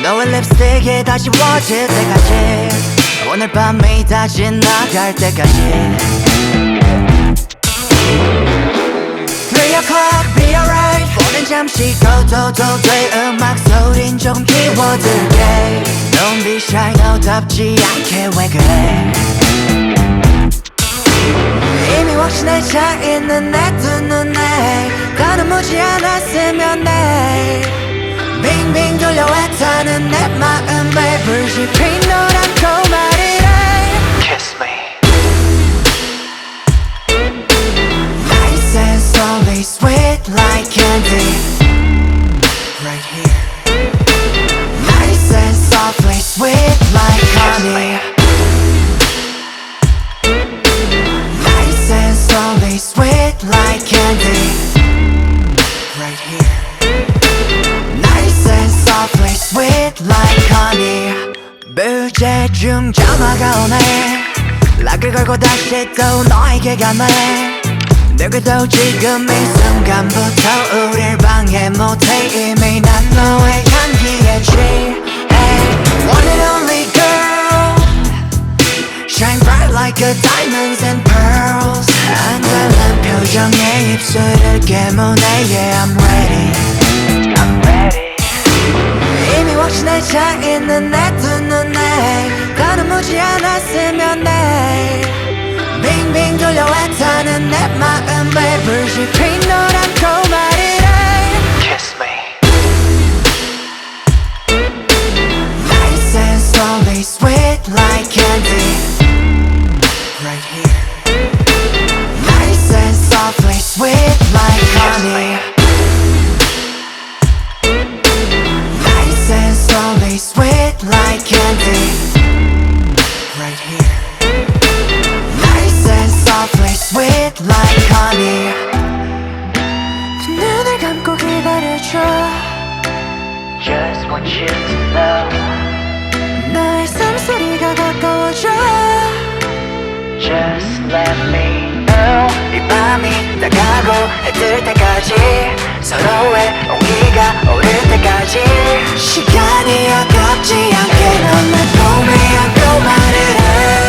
너의 립스틱이 다 지워질 때까지 오늘 밤이 다 지나갈 때까지 3 o'clock be alright 폰은 잠시 꺼둬도 돼 음악 소린 좀 키워둘게 Don't be shy 너답지 않게 왜 그래 이미 확신에 차 있는 내 두 눈에 가는 무지 않았으면 해 빙빙 돌려 애타는 내 마음에 불씨 핀 너라고 말이래 Kiss me. Nice and slowly sweet like candy Right here Nice and softly sweet like honey Nice and slowly sweet like candy Right here Nice and softly sweet like honey 부재중 전화가 오네 락을 걸고 다시 또 너에게 가네 누구도 지금 이 순간부터 우릴 방해 못해 이미 난 너의 향기에 취해 One and only girl Shine bright like a diamonds and pearls 안달난 표정에 입술을 깨무네 Yeah I'm ready I'm ready. 이미 확신에 차 있는 내 두 눈에 가는 무지 않았으면 해 빙빙 돌려 애타는 내 마음에 불씨 핀 너라고 말이래 Kiss me. Nice and slowly sweet like candy Right here Nice and softly sweet like honey Nice and slowly sweet like candy Right here Nice and softly sweet like honey 두 눈을 감고 기다려줘 Just want you to know. 너의 숨소리가 가까워져 Just let me know. 이 밤이 다가고 해 뜰 때까지 서로의 온기가 오를 때까지 시간이 아깝지 않게 넌 내 품에 안고 말을 해